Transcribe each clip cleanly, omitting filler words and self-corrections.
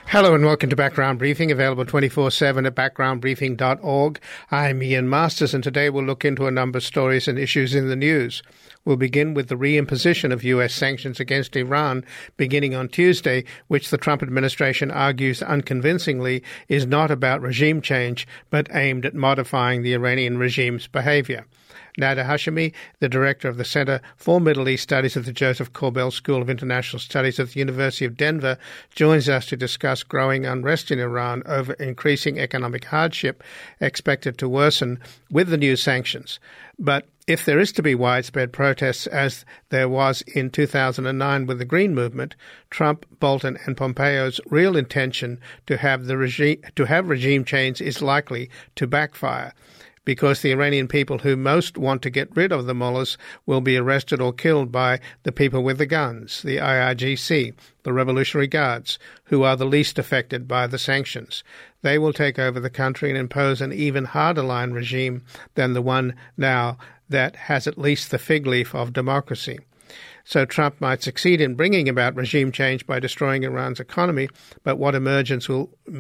Hello and welcome to Background Briefing, available 24/7 at backgroundbriefing.org. I'm Ian Masters, and today we'll look into a number of stories and issues in the news. We'll begin with the reimposition of U.S. sanctions against Iran beginning on Tuesday, which the Trump administration argues unconvincingly is not about regime change, but aimed at modifying the Iranian regime's behavior. Nada Hashemi, the director of the Center for Middle East Studies at the Joseph Korbel School of International Studies at the University of Denver, joins us to discuss growing unrest in Iran over increasing economic hardship expected to worsen with the new sanctions. But if there is to be widespread protests, as there was in 2009 with the Green Movement, Trump, Bolton, and Pompeo's real intention to have regime change is likely to backfire, because the Iranian people who most want to get rid of the mullahs will be arrested or killed by the people with the guns, the IRGC, the Revolutionary Guards, who are the least affected by the sanctions. They will take over the country and impose an even harder line regime than the one now that has at least the fig leaf of democracy. So Trump might succeed in bringing about regime change by destroying Iran's economy, but what emerges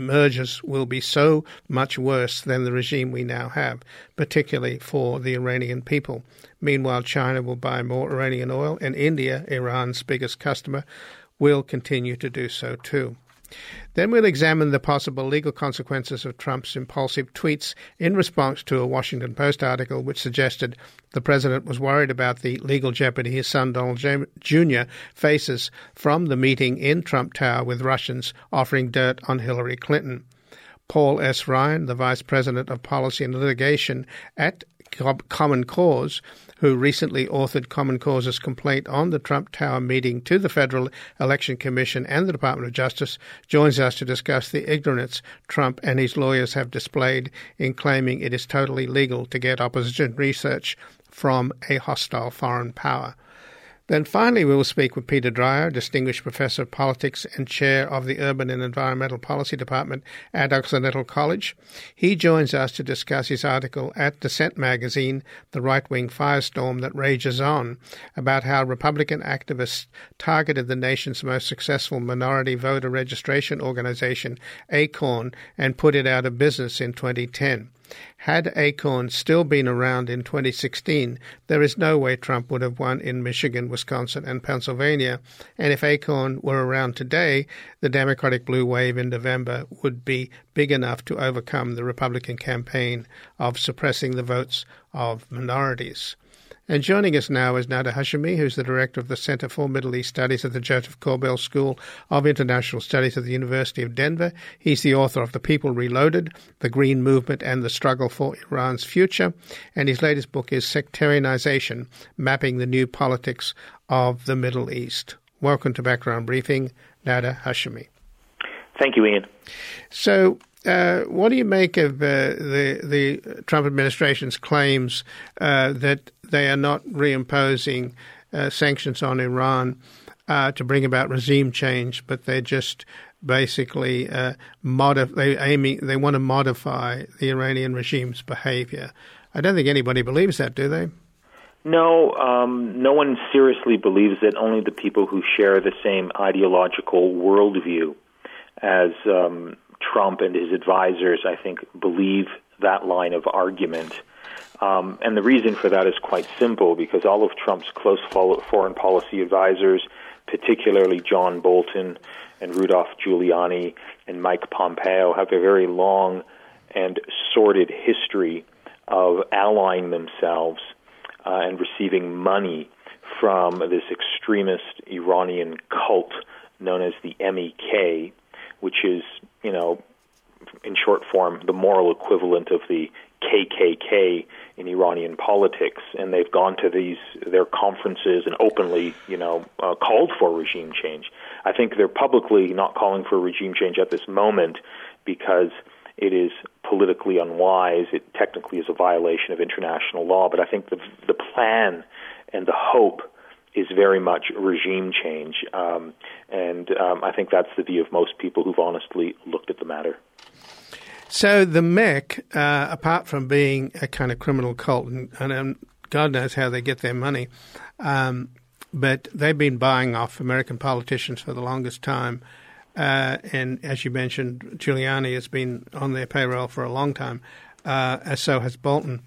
will be so much worse than the regime we now have, particularly for the Iranian people. Meanwhile, China will buy more Iranian oil, and India, Iran's biggest customer, will continue to do so too. Then we'll examine the possible legal consequences of Trump's impulsive tweets in response to a Washington Post article which suggested the president was worried about the legal jeopardy his son Donald Jr. faces from the meeting in Trump Tower with Russians offering dirt on Hillary Clinton. Paul S. Ryan, the vice president of policy and litigation at Common Cause, who recently authored Common Cause's complaint on the Trump Tower meeting to the Federal Election Commission and the Department of Justice, joins us to discuss the ignorance Trump and his lawyers have displayed in claiming it is totally legal to get opposition research from a hostile foreign power. Then finally we will speak with Peter Dreier, Distinguished Professor of Politics and Chair of the Urban and Environmental Policy Department at Occidental College. He joins us to discuss his article at Dissent magazine, The Right-Wing Firestorm That Rages On, about how Republican activists targeted the nation's most successful minority voter registration organization, ACORN, and put it out of business in 2010. Had ACORN still been around in 2016, there is no way Trump would have won in Michigan, Wisconsin, and Pennsylvania. And if ACORN were around today, the Democratic blue wave in November would be big enough to overcome the Republican campaign of suppressing the votes of minorities. And joining us now is Nada Hashemi, who's the director of the Center for Middle East Studies at the Joseph Korbel School of International Studies at the University of Denver. He's the author of The People Reloaded, The Green Movement and the Struggle for Iran's Future. And his latest book is Sectarianization, Mapping the New Politics of the Middle East. Welcome to Background Briefing, Nada Hashemi. Thank you, Ian. So, what do you make of the Trump administration's claims that they are not reimposing sanctions on Iran to bring about regime change, but they're just basically they want to modify the Iranian regime's behavior? I don't think anybody believes that, do they? No, no one seriously believes it. Only the people who share the same ideological worldview as Trump and his advisors, I think, believe that line of argument. And the reason for that is quite simple, because all of Trump's close foreign policy advisors, particularly John Bolton and Rudolph Giuliani and Mike Pompeo, have a very long and sordid history of allying themselves and receiving money from this extremist Iranian cult known as the MEK, which is, in short form, the moral equivalent of the KKK in Iranian politics. And they've gone to their conferences and openly, called for regime change. I think they're publicly not calling for regime change at this moment because it is politically unwise. It technically is a violation of international law. But I think the plan and the hope is very much regime change. And I think that's the view of most people who've honestly looked at the matter. So the MEK, apart from being a kind of criminal cult, and God knows how they get their money, but they've been buying off American politicians for the longest time. and as you mentioned, Giuliani has been on their payroll for a long time, as so has Bolton.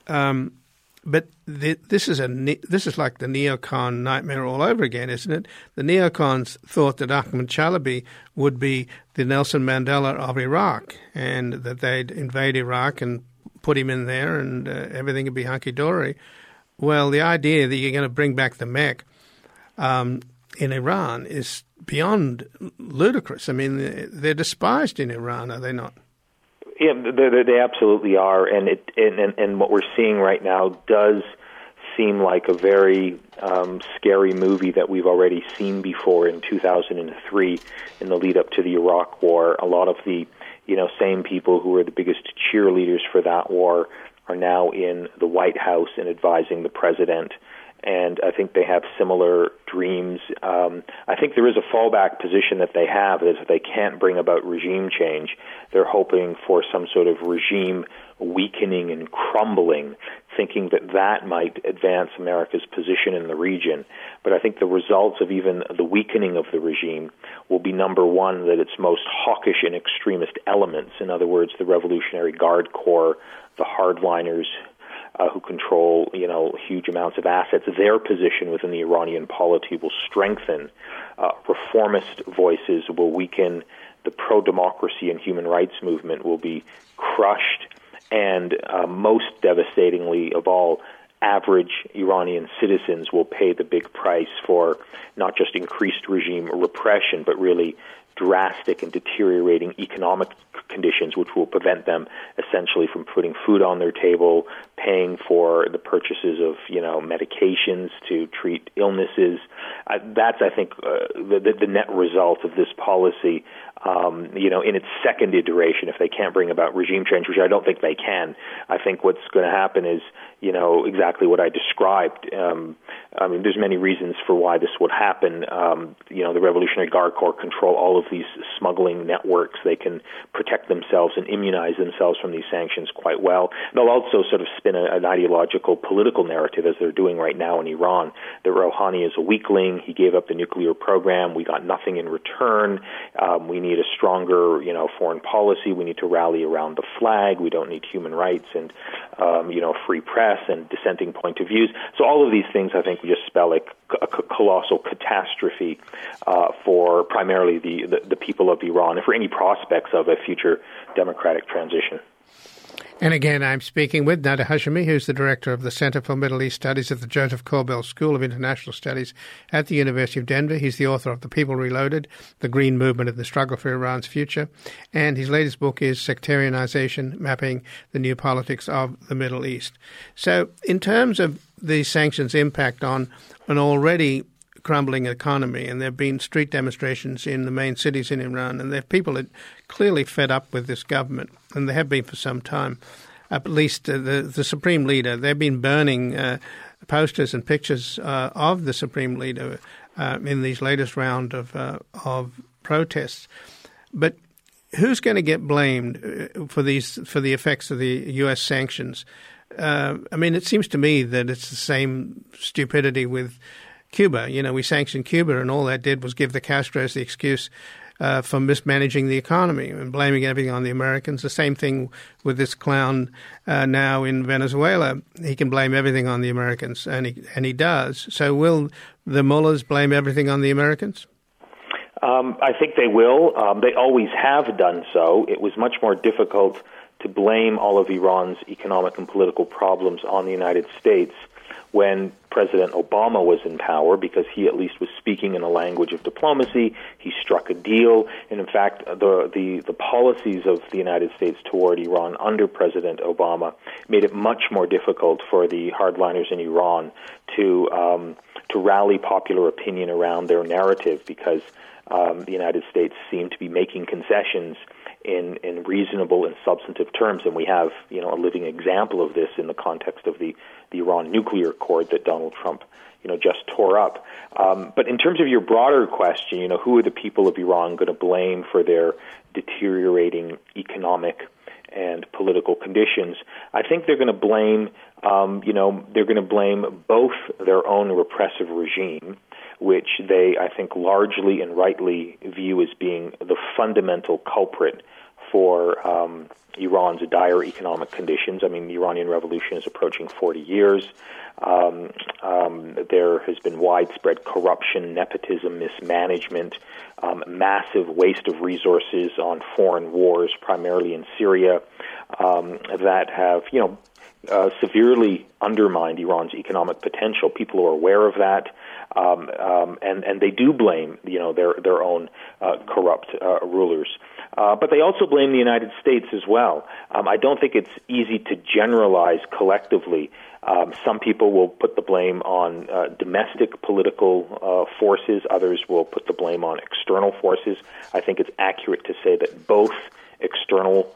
But this is like the neocon nightmare all over again, isn't it? The neocons thought that Ahmed Chalabi would be the Nelson Mandela of Iraq, and that they'd invade Iraq and put him in there, and everything would be hunky-dory. Well, the idea that you're going to bring back the Mech in Iran is beyond ludicrous. I mean, they're despised in Iran, are they not? Yeah, they absolutely are, and what we're seeing right now does seem like a very scary movie that we've already seen before in 2003 in the lead up to the Iraq War. A lot of the same people who were the biggest cheerleaders for that war are now in the White House and advising the president. And I think they have similar dreams. I think there is a fallback position that they have, is if they can't bring about regime change, they're hoping for some sort of regime weakening and crumbling, thinking that that might advance America's position in the region. But I think the results of even the weakening of the regime will be, number one, that its most hawkish and extremist elements, in other words, the Revolutionary Guard Corps, the hardliners, who control, huge amounts of assets, their position within the Iranian polity will strengthen. Reformist voices will weaken. The pro-democracy and human rights movement will be crushed. And most devastatingly of all, average Iranian citizens will pay the big price for not just increased regime repression, but really drastic and deteriorating economic conditions, which will prevent them essentially from putting food on their table, paying for the purchases of medications to treat illnesses. That's, I think, the net result of this policy. In its second iteration, if they can't bring about regime change, which I don't think they can, I think what's going to happen is, exactly what I described. There's many reasons for why this would happen. The Revolutionary Guard Corps control all of these smuggling networks. They can protect themselves and immunize themselves from these sanctions quite well. They'll also sort of spin an ideological political narrative, as they're doing right now in Iran, that Rouhani is a weakling. He gave up the nuclear program. We got nothing in return. We need a stronger, foreign policy. We need to rally around the flag. We don't need human rights and, free press and dissenting point of views. So all of these things, I think, just spell a colossal catastrophe for primarily the people of Iran and for any prospects of a future democratic transition. And again, I'm speaking with Nader Hashemi, who's the director of the Center for Middle East Studies at the Joseph Korbel School of International Studies at the University of Denver. He's the author of The People Reloaded, The Green Movement and the Struggle for Iran's Future. And his latest book is Sectarianization, Mapping the New Politics of the Middle East. So in terms of these sanctions' impact on an already crumbling economy, and there have been street demonstrations in the main cities in Iran, and there are people that clearly fed up with this government, and they have been for some time. At least the Supreme Leader, they've been burning posters and pictures of the Supreme Leader in these latest round of protests. But who's going to get blamed for the effects of the U.S. sanctions? It seems to me that it's the same stupidity with Cuba. We sanctioned Cuba, and all that did was give the Castros the excuse for mismanaging the economy and blaming everything on the Americans. The same thing with this clown now in Venezuela. He can blame everything on the Americans, and he does. So will the mullahs blame everything on the Americans? I think they will. They always have done so. It was much more difficult to blame all of Iran's economic and political problems on the United States when President Obama was in power, because he at least was speaking in a language of diplomacy. He struck a deal, and in fact, the policies of the United States toward Iran under President Obama made it much more difficult for the hardliners in Iran to rally popular opinion around their narrative, because the United States seemed to be making concessions in reasonable and substantive terms, and we have a living example of this in the context of the Iran nuclear accord that Donald Trump just tore up. But in terms of your broader question, who are the people of Iran going to blame for their deteriorating economic and political conditions? I think they're going to blame both their own repressive regime, which they, I think, largely and rightly view as being the fundamental culprit for Iran's dire economic conditions. I mean, the Iranian Revolution is approaching 40 years. There has been widespread corruption, nepotism, mismanagement, massive waste of resources on foreign wars, primarily in Syria, that have, severely undermined Iran's economic potential. People are aware of that, and they do blame, their own corrupt rulers. But they also blame the United States as well. I don't think it's easy to generalize collectively. Some people will put the blame on domestic political forces. Others will put the blame on external forces. I think it's accurate to say that both external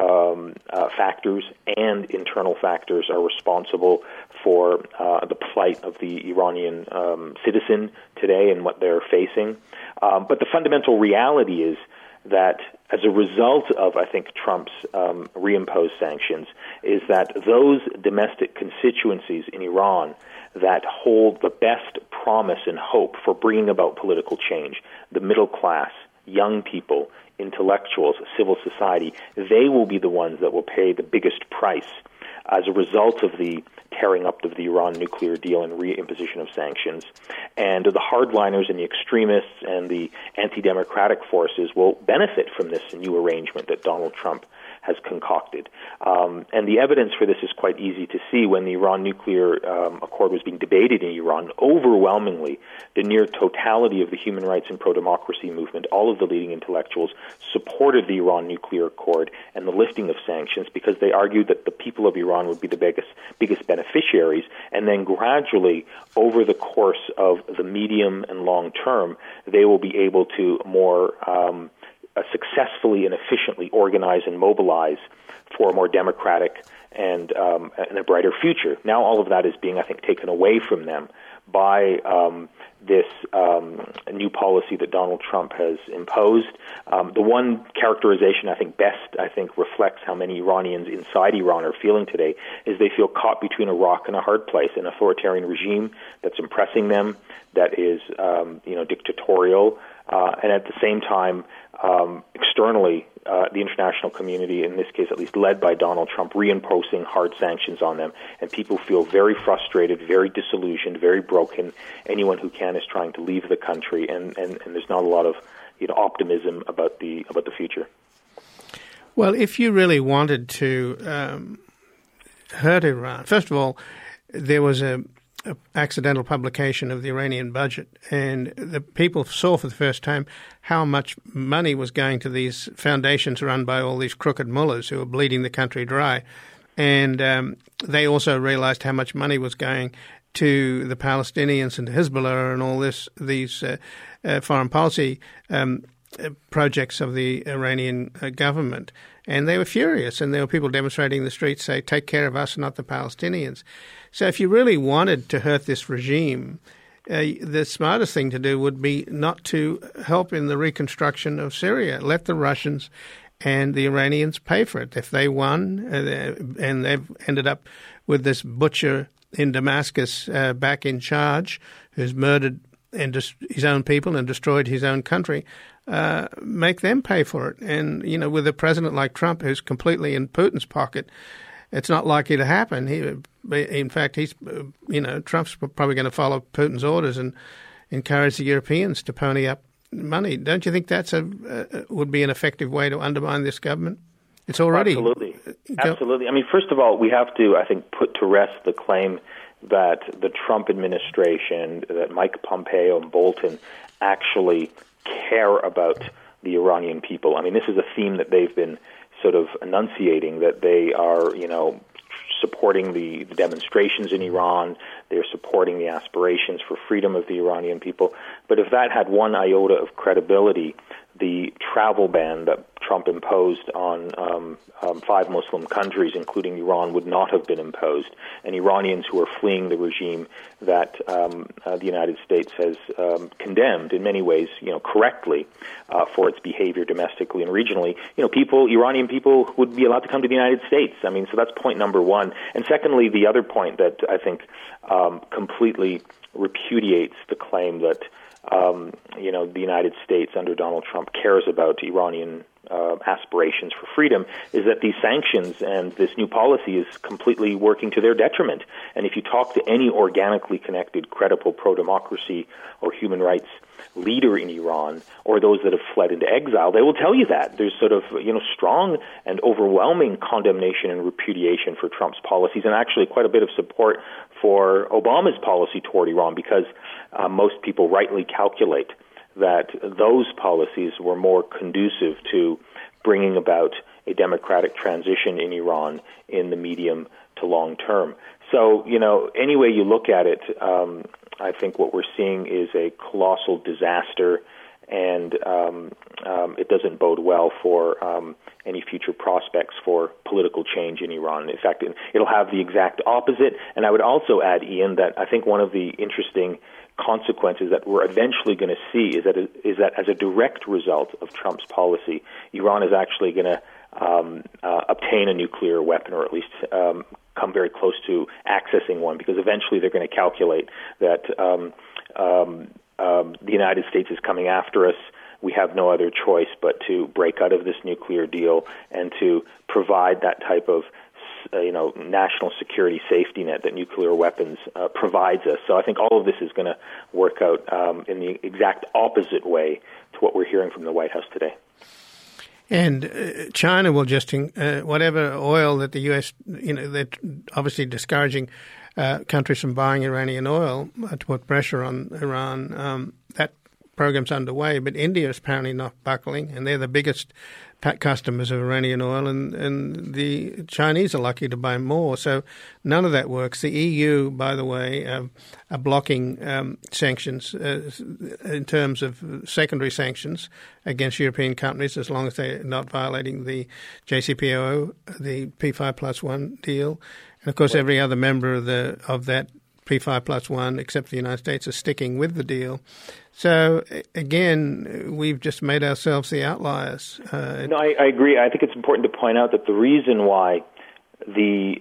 factors and internal factors are responsible for the plight of the Iranian citizen today and what they're facing. But the fundamental reality is that as a result of, I think, Trump's reimposed sanctions, is that those domestic constituencies in Iran that hold the best promise and hope for bringing about political change, the middle class, young people, intellectuals, civil society, they will be the ones that will pay the biggest price as a result of the tearing up of the Iran nuclear deal and reimposition of sanctions. And the hardliners and the extremists and the anti-democratic forces will benefit from this new arrangement that Donald Trump has concocted. And the evidence for this is quite easy to see. When the Iran nuclear accord was being debated in Iran, overwhelmingly, the near totality of the human rights and pro-democracy movement, all of the leading intellectuals, supported the Iran nuclear accord and the lifting of sanctions because they argued that the people of Iran would be the biggest beneficiaries, and then gradually, over the course of the medium and long term, they will be able to more successfully and efficiently organize and mobilize for a more democratic and a brighter future. Now all of that is being, I think, taken away from them by this new policy that Donald Trump has imposed. The one characterization I think reflects how many Iranians inside Iran are feeling today is they feel caught between a rock and a hard place, an authoritarian regime that's impressing them, that is dictatorial, and at the same time, externally, the international community, in this case at least led by Donald Trump, reimposing hard sanctions on them, and people feel very frustrated, very disillusioned, very broken. Anyone who can is trying to leave the country, and there's not a lot of optimism about the future. Well, if you really wanted to hurt Iran, first of all, there was a accidental publication of the Iranian budget, and the people saw for the first time how much money was going to these foundations run by all these crooked mullahs who were bleeding the country dry. And they also realized how much money was going to the Palestinians and to Hezbollah and all these foreign policy projects of the Iranian government. And they were furious, and there were people demonstrating in the streets say, take care of us, not the Palestinians. So if you really wanted to hurt this regime, the smartest thing to do would be not to help in the reconstruction of Syria. Let the Russians and the Iranians pay for it. If they won, and they've ended up with this butcher in Damascus back in charge, who's murdered his own people and destroyed his own country, make them pay for it. And, with a president like Trump who's completely in Putin's pocket, it's not likely to happen. In fact, Trump's probably going to follow Putin's orders and encourage the Europeans to pony up money. Don't you think that's would be an effective way to undermine this government? It's already... Absolutely. I mean, first of all, we have to, I think, put to rest the claim that the Trump administration, that Mike Pompeo and Bolton actually care about the Iranian people. I mean, this is a theme that they've been sort of enunciating, that they are, supporting the demonstrations in Iran, they're supporting the aspirations for freedom of the Iranian people. But if that had one iota of credibility, the travel ban that Trump imposed on 5 Muslim countries, including Iran, would not have been imposed. And Iranians who are fleeing the regime that the United States has condemned in many ways, correctly, for its behavior domestically and regionally, Iranian people would be allowed to come to the United States. I mean, so that's point number one. And secondly, the other point that I think completely repudiates the claim that the United States under Donald Trump cares about Iranian aspirations for freedom is that these sanctions and this new policy is completely working to their detriment. And if you talk to any organically connected, credible pro-democracy or human rights leader in Iran or those that have fled into exile, they will tell you that. There's sort of, strong and overwhelming condemnation and repudiation for Trump's policies, and actually quite a bit of support for Obama's policy toward Iran, because most people rightly calculate that those policies were more conducive to bringing about a democratic transition in Iran in the medium to long term. So, any way you look at it, I think what we're seeing is a colossal disaster, and it doesn't bode well for any future prospects for political change in Iran. In fact, it'll have the exact opposite. And I would also add, Ian, that I think one of the interesting consequences that we're eventually going to see is that as a direct result of Trump's policy, Iran is actually going to obtain a nuclear weapon, or at least come very close to accessing one, because eventually they're going to calculate that the United States is coming after us. We have no other choice but to break out of this nuclear deal and to provide that type of national security safety net that nuclear weapons provides us. So I think all of this is going to work out in the exact opposite way to what we're hearing from the White House today. And China will just, whatever oil that the U.S., they're obviously discouraging countries from buying Iranian oil to put pressure on Iran. That program's underway, but India is apparently not buckling, and they're the biggest customers of Iranian oil, and the Chinese are lucky to buy more. So none of that works. The EU, by the way, are blocking sanctions in terms of secondary sanctions against European companies as long as they're not violating the JCPOA, the P5+1 deal. And, of course, every other member of that P5+1 except the United States is sticking with the deal. So, again, we've just made ourselves the outliers. No, I agree. I think it's important to point out that the reason why the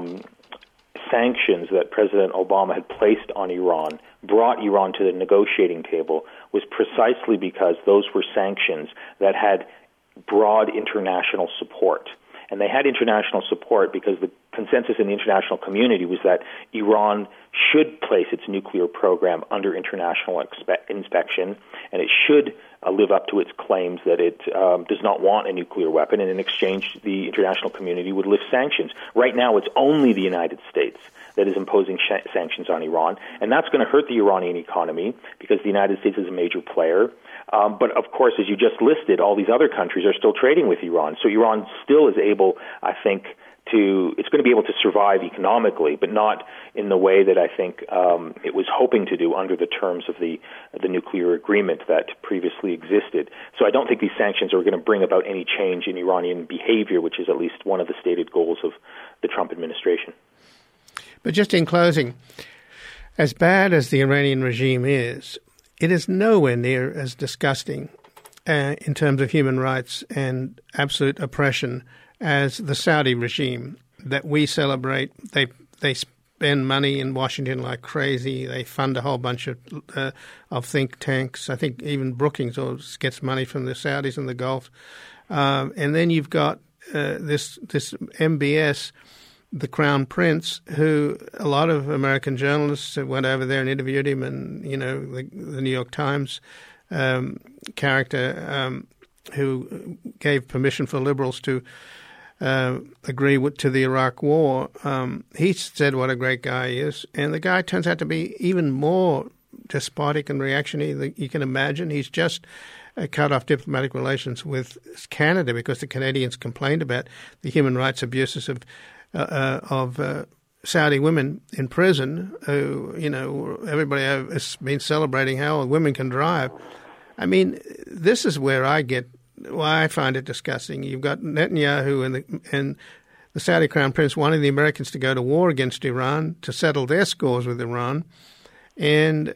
sanctions that President Obama had placed on Iran brought Iran to the negotiating table was precisely because those were sanctions that had broad international support. And they had international support because the consensus in the international community was that Iran should place its nuclear program under international inspection, and it should live up to its claims that it does not want a nuclear weapon, and in exchange the international community would lift sanctions. Right now it's only the United States that is imposing sanctions on Iran, and that's going to hurt the Iranian economy because the United States is a major player. But, of course, as you just listed, all these other countries are still trading with Iran. So Iran still is able, I think, it's going to be able to survive economically, but not in the way that I think it was hoping to do under the terms of the nuclear agreement that previously existed. So I don't think these sanctions are going to bring about any change in Iranian behavior, which is at least one of the stated goals of the Trump administration. But just in closing, as bad as the Iranian regime is, it is nowhere near as disgusting in terms of human rights and absolute oppression as the Saudi regime that we celebrate. They spend money in Washington like crazy. They fund a whole bunch of think tanks. I think even Brookings gets money from the Saudis in the Gulf. And then you've got this MBS, the Crown Prince, who a lot of American journalists went over there and interviewed him, and the New York Times character who gave permission for liberals to agree to the Iraq War. He said what a great guy he is, and the guy turns out to be even more despotic and reactionary than you can imagine. He's just cut off diplomatic relations with Canada because the Canadians complained about the human rights abuses of Saudi women in prison who, everybody has been celebrating how women can drive. I mean, this is where I find it disgusting. You've got Netanyahu and the Saudi Crown Prince wanting the Americans to go to war against Iran to settle their scores with Iran. And,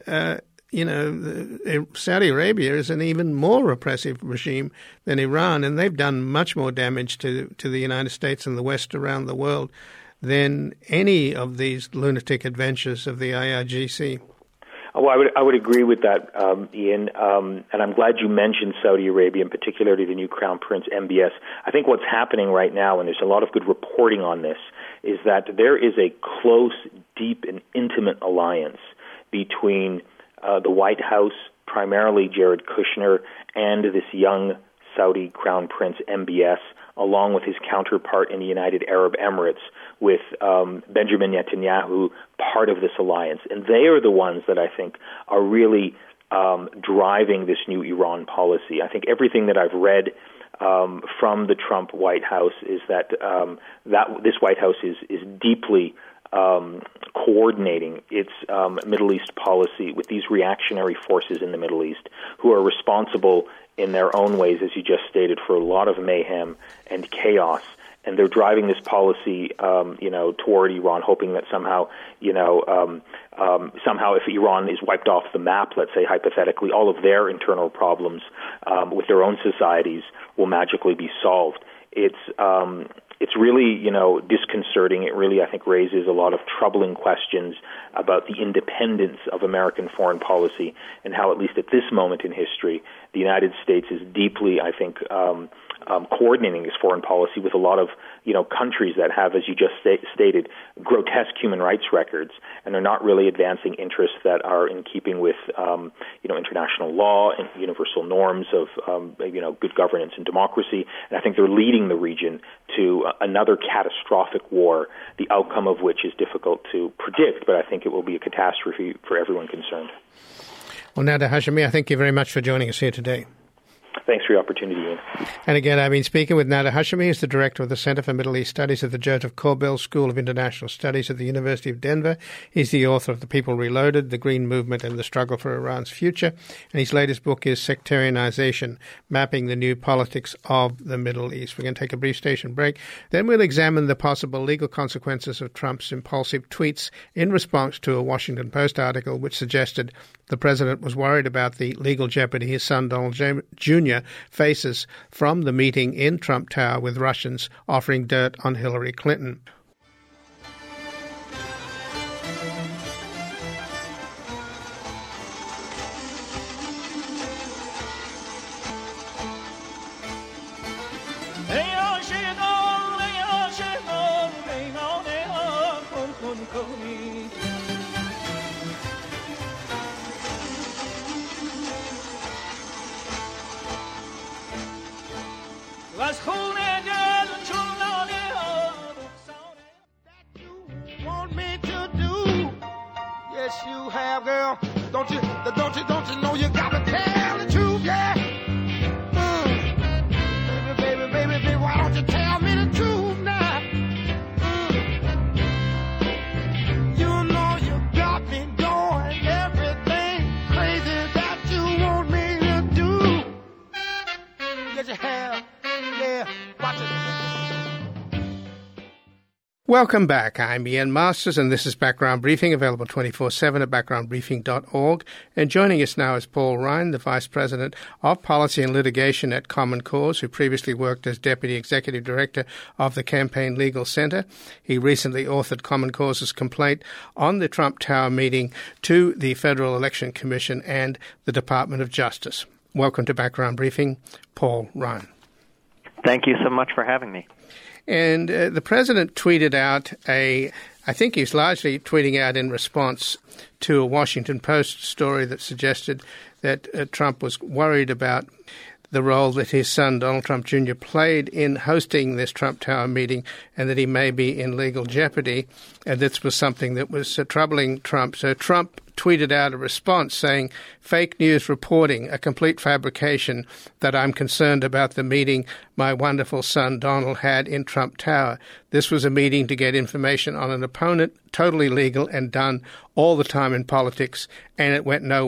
Saudi Arabia is an even more repressive regime than Iran, and they've done much more damage to the United States and the West around the world than any of these lunatic adventures of the IRGC. Well, I would agree with that, Ian, and I'm glad you mentioned Saudi Arabia, and particularly the new Crown Prince MBS. I think what's happening right now, and there's a lot of good reporting on this, is that there is a close, deep, and intimate alliance between the White House, primarily Jared Kushner, and this young Saudi Crown Prince MBS, along with his counterpart in the United Arab Emirates, with Benjamin Netanyahu, part of this alliance. And they are the ones that I think are really driving this new Iran policy. I think everything that I've read from the Trump White House is that this White House is deeply coordinating its Middle East policy with these reactionary forces in the Middle East who are responsible in their own ways, as you just stated, for a lot of mayhem and chaos. And they're driving this policy, toward Iran, hoping that somehow if Iran is wiped off the map, let's say hypothetically, all of their internal problems with their own societies will magically be solved. It's really, disconcerting. It really, I think, raises a lot of troubling questions about the independence of American foreign policy and how, at least at this moment in history, the United States is deeply, I think, coordinating its foreign policy with a lot of, countries that have, as you just stated, grotesque human rights records, and they're not really advancing interests that are in keeping with, international law and universal norms of, good governance and democracy. And I think they're leading the region to another catastrophic war, the outcome of which is difficult to predict, but I think it will be a catastrophe for everyone concerned. Well, Nader Hashemi, I thank you very much for joining us here today. Thanks for your opportunity, Ian. And again, I've been speaking with Nader Hashemi. He's the director of the Center for Middle East Studies at the Joseph Korbel School of International Studies at the University of Denver. He's the author of The People Reloaded, The Green Movement and the Struggle for Iran's Future. And his latest book is Sectarianization, Mapping the New Politics of the Middle East. We're going to take a brief station break. Then we'll examine the possible legal consequences of Trump's impulsive tweets in response to a Washington Post article which suggested the president was worried about the legal jeopardy his son Donald Jr. faces from the meeting in Trump Tower with Russians offering dirt on Hillary Clinton. You have, girl. Don't you know you gotta tell the truth, yeah? Baby, why don't you tell me the truth now? You know you got me doing everything crazy that you want me to do. Yes, you have, yeah. Watch it. Welcome back. I'm Ian Masters, and this is Background Briefing, available 24/7 at backgroundbriefing.org. And joining us now is Paul Ryan, the Vice President of Policy and Litigation at Common Cause, who previously worked as Deputy Executive Director of the Campaign Legal Center. He recently authored Common Cause's complaint on the Trump Tower meeting to the Federal Election Commission and the Department of Justice. Welcome to Background Briefing, Paul Ryan. Thank you so much for having me. And the president tweeted out I think he's largely tweeting out in response to a Washington Post story that suggested that Trump was worried about the role that his son, Donald Trump Jr., played in hosting this Trump Tower meeting and that he may be in legal jeopardy. And this was something that was troubling Trump. So Trump tweeted out a response saying, "Fake news reporting, a complete fabrication, that I'm concerned about the meeting my wonderful son Donald had in Trump Tower. This was a meeting to get information on an opponent, totally legal and done all the time in politics, and it went nowhere.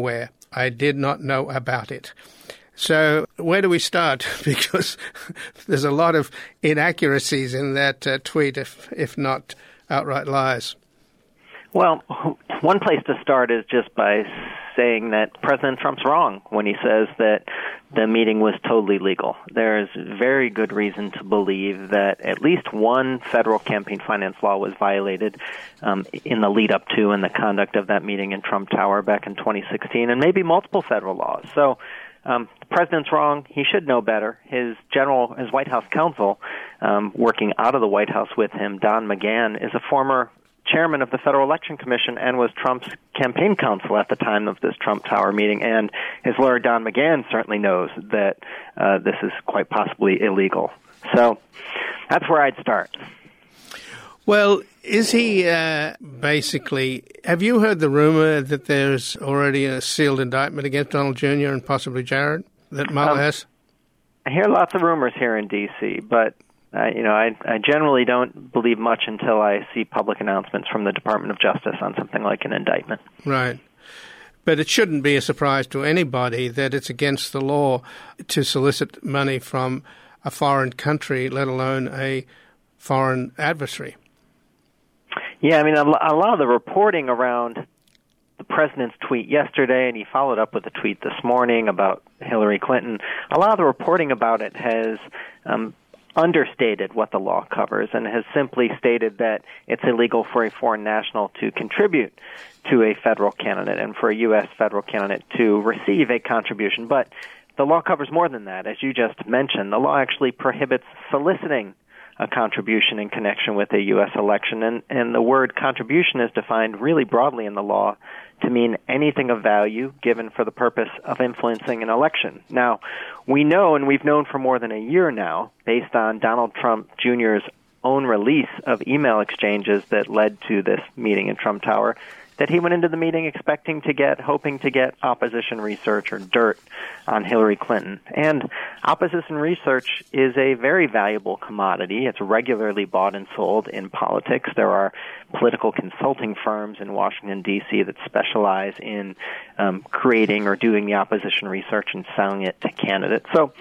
I did not know about it. So where do we start? Because there's a lot of inaccuracies in that tweet, if not outright lies. Well, one place to start is just by saying that President Trump's wrong when he says that the meeting was totally legal. There is very good reason to believe that at least one federal campaign finance law was violated in the lead up to and the conduct of that meeting in Trump Tower back in 2016, and maybe multiple federal laws. So the president's wrong. He should know better. His White House counsel, working out of the White House with him, Don McGahn, is a former chairman of the Federal Election Commission and was Trump's campaign counsel at the time of this Trump Tower meeting. And his lawyer, Don McGahn, certainly knows that this is quite possibly illegal. So that's where I'd start. Well, is he basically, have you heard the rumor that there's already a sealed indictment against Donald Jr. and possibly Jared that Mueller has? I hear lots of rumors here in D.C., but I generally don't believe much until I see public announcements from the Department of Justice on something like an indictment. Right. But it shouldn't be a surprise to anybody that it's against the law to solicit money from a foreign country, let alone a foreign adversary. Yeah, I mean, a lot of the reporting around the president's tweet yesterday, and he followed up with a tweet this morning about Hillary Clinton, a lot of the reporting about it has understated what the law covers and has simply stated that it's illegal for a foreign national to contribute to a federal candidate and for a U.S. federal candidate to receive a contribution. But the law covers more than that. As you just mentioned, the law actually prohibits soliciting a contribution in connection with a U.S. election, and the word contribution is defined really broadly in the law to mean anything of value given for the purpose of influencing an election. Now, we know, and we've known for more than a year now, based on Donald Trump Jr.'s own release of email exchanges that led to this meeting in Trump Tower, that he went into the meeting hoping to get opposition research or dirt on Hillary Clinton. And opposition research is a very valuable commodity. It's regularly bought and sold in politics. There are political consulting firms in Washington, D.C. that specialize in creating or doing the opposition research and selling it to candidates. So,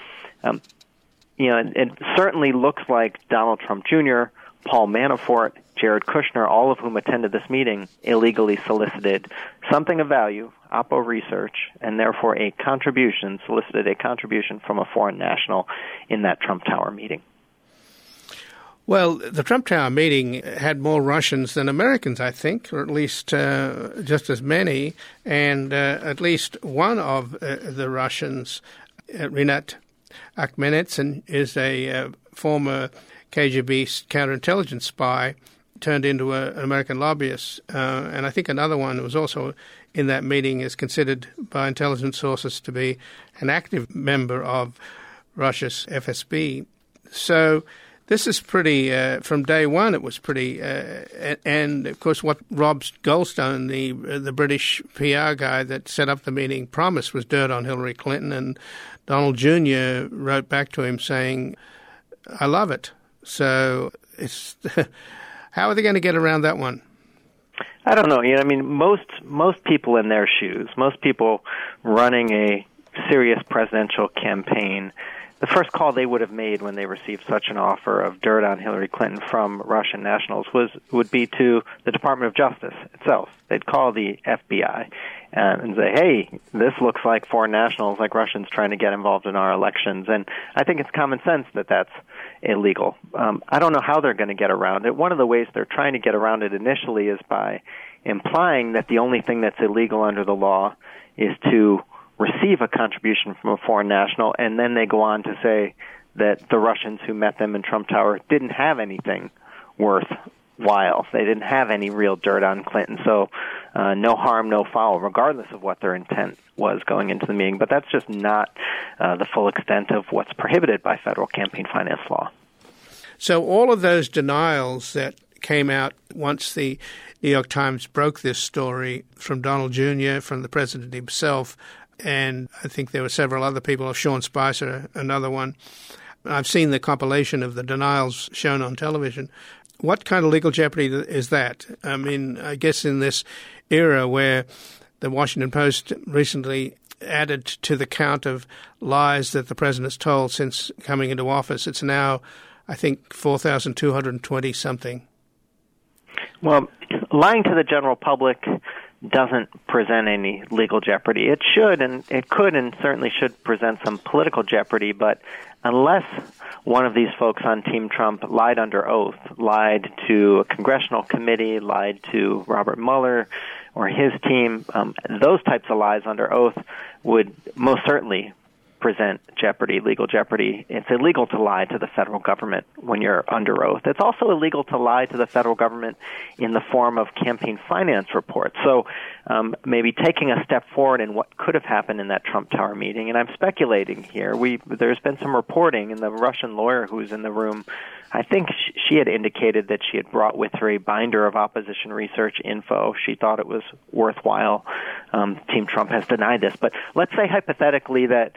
it certainly looks like Donald Trump Jr., Paul Manafort, Jared Kushner, all of whom attended this meeting, illegally solicited something of value, Oppo research, and therefore solicited a contribution from a foreign national in that Trump Tower meeting. Well, the Trump Tower meeting had more Russians than Americans, I think, or at least just as many, and at least one of the Russians, Rinat Akhmenetson, is a former KGB counterintelligence spy turned into an American lobbyist. And I think another one who was also in that meeting is considered by intelligence sources to be an active member of Russia's FSB. So this is pretty, from day one it was pretty, and of course what Rob Goldstone, the British PR guy that set up the meeting, promised was dirt on Hillary Clinton, and Donald Jr. wrote back to him saying, I love it. So it's how are they going to get around that one? I don't know. Most people in their shoes, most people running a serious presidential campaign, the first call they would have made when they received such an offer of dirt on Hillary Clinton from Russian nationals would be to the Department of Justice itself. They'd call the FBI and say, hey, this looks like foreign nationals, like Russians, trying to get involved in our elections. And I think it's common sense that that's illegal. I don't know how they're going to get around it. One of the ways they're trying to get around it initially is by implying that the only thing that's illegal under the law is to receive a contribution from a foreign national, and then they go on to say that the Russians who met them in Trump Tower didn't have anything worthwhile. They didn't have any real dirt on Clinton, so no harm, no foul, regardless of what their intent was going into the meeting. But that's just not the full extent of what's prohibited by federal campaign finance law. So all of those denials that came out once the New York Times broke this story from Donald Jr., from the president himself, and I think there were several other people, Sean Spicer, another one. I've seen the compilation of the denials shown on television. What kind of legal jeopardy is that? I mean, I guess in this era where The Washington Post recently added to the count of lies that the president's told since coming into office. It's now, I think, 4,220 something. Well, lying to the general public doesn't present any legal jeopardy. It should, and it could, and certainly should present some political jeopardy, but unless one of these folks on Team Trump lied under oath, lied to a congressional committee, lied to Robert Mueller or his team, those types of lies under oath would most certainly present jeopardy, legal jeopardy. It's illegal to lie to the federal government when you're under oath. It's also illegal to lie to the federal government in the form of campaign finance reports. So maybe taking a step forward in what could have happened in that Trump Tower meeting, and I'm speculating here. There's been some reporting, and the Russian lawyer who was in the room, I think she had indicated that she had brought with her a binder of opposition research info. She thought it was worthwhile. Team Trump has denied this. But let's say hypothetically that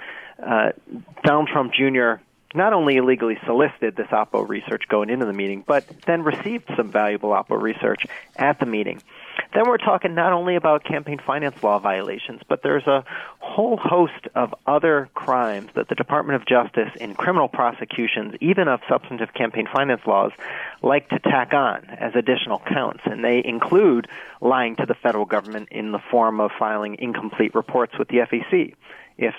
Donald Trump Jr. not only illegally solicited this Oppo research going into the meeting, but then received some valuable Oppo research at the meeting. Then we're talking not only about campaign finance law violations, but there's a whole host of other crimes that the Department of Justice in criminal prosecutions, even of substantive campaign finance laws, like to tack on as additional counts. And they include lying to the federal government in the form of filing incomplete reports with the FEC. If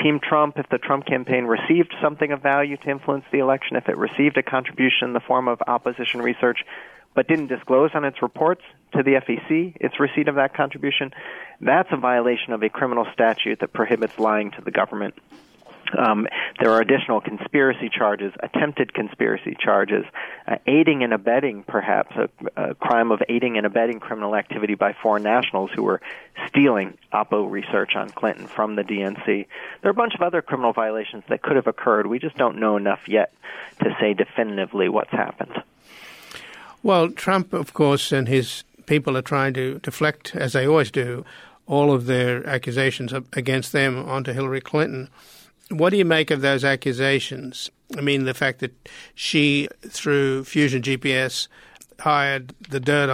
the Trump campaign received something of value to influence the election, if it received a contribution in the form of opposition research, but didn't disclose on its reports to the FEC its receipt of that contribution, that's a violation of a criminal statute that prohibits lying to the government. There are additional conspiracy charges, attempted conspiracy charges, aiding and abetting, perhaps, a crime of aiding and abetting criminal activity by foreign nationals who were stealing Oppo research on Clinton from the DNC. There are a bunch of other criminal violations that could have occurred. We just don't know enough yet to say definitively what's happened. Well, Trump, of course, and his people are trying to deflect, as they always do, all of their accusations against them onto Hillary Clinton. What do you make of those accusations? I mean, the fact that she, through Fusion GPS, hired the dirt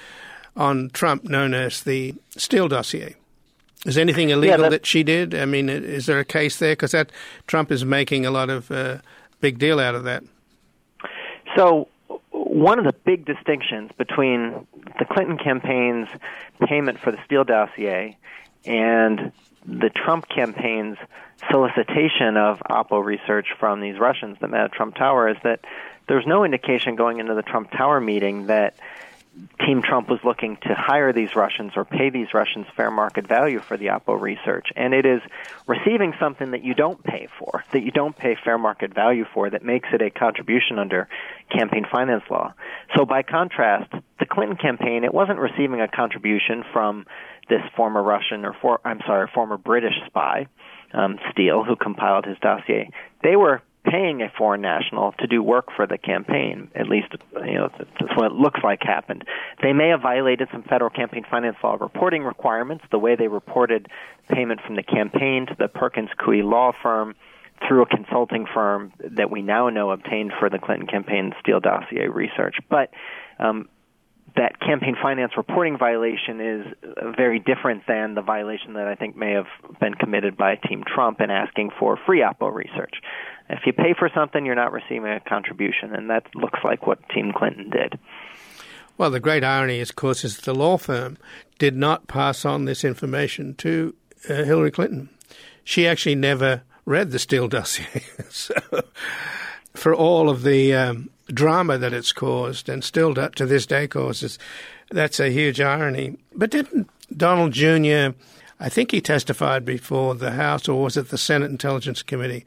on Trump, known as the Steele dossier. Is anything illegal that she did? I mean, is there a case there? Because Trump is making a lot of big deal out of that. So one of the big distinctions between the Clinton campaign's payment for the Steele dossier and the Trump campaign's solicitation of Oppo research from these Russians that met at Trump Tower is that there's no indication going into the Trump Tower meeting that Team Trump was looking to hire these Russians or pay these Russians fair market value for the Oppo research. And it is receiving something that you don't pay for, that you don't pay fair market value for, that makes it a contribution under campaign finance law. So by contrast, the Clinton campaign, it wasn't receiving a contribution from this former former British spy, Steele, who compiled his dossier. They were paying a foreign national to do work for the campaign. At least, that's what it looks like happened. They may have violated some federal campaign finance law reporting requirements, the way they reported payment from the campaign to the Perkins Coie law firm through a consulting firm that we now know obtained for the Clinton campaign's Steele dossier research. But that campaign finance reporting violation is very different than the violation that I think may have been committed by Team Trump in asking for free Oppo research. If you pay for something, you're not receiving a contribution, and that looks like what Team Clinton did. Well, the great irony, of course, is the law firm did not pass on this information to Hillary Clinton. She actually never read the Steele dossier. So for all of the drama that it's caused and still to this day causes, that's a huge irony. But didn't Donald Jr., I think he testified before the House, or was it the Senate Intelligence Committee?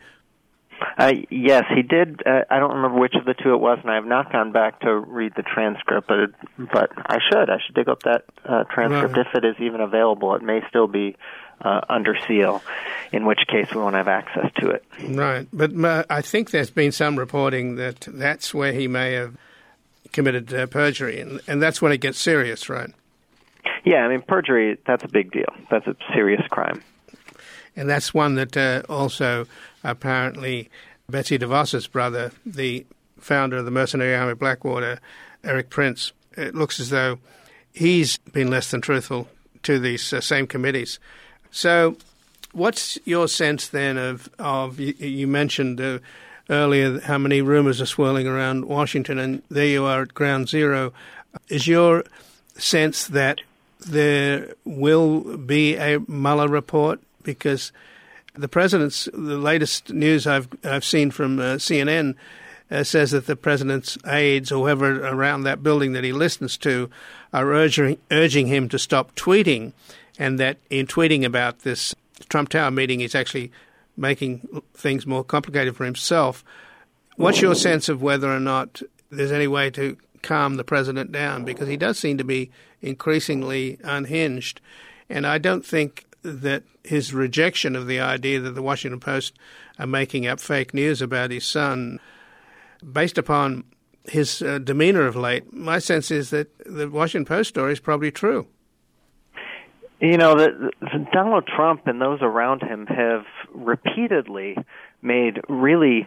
Yes, he did. I don't remember which of the two it was, and I have not gone back to read the transcript, but I should. I should dig up that transcript if it is even available. It may still be under seal, in which case we won't have access to it. Right. But I think there's been some reporting that that's where he may have committed perjury, and that's when it gets serious, right? Yeah, I mean, perjury, that's a big deal. That's a serious crime. And that's one that also apparently Betsy DeVos's brother, the founder of the Mercenary Army Blackwater, Eric Prince, it looks as though he's been less than truthful to these same committees. So what's your sense then of you mentioned earlier how many rumors are swirling around Washington, and there you are at ground zero. Is your sense that there will be a Mueller report? Because the latest news I've seen from CNN says that the president's aides, or whoever around that building that he listens to, are urging him to stop tweeting, and that in tweeting about this Trump Tower meeting, he's actually making things more complicated for himself. What's your sense of whether or not there's any way to calm the president down? Because he does seem to be increasingly unhinged, and I don't think that his rejection of the idea that the Washington Post are making up fake news about his son, based upon his demeanor of late, my sense is that the Washington Post story is probably true. You know, Donald Trump and those around him have repeatedly made really,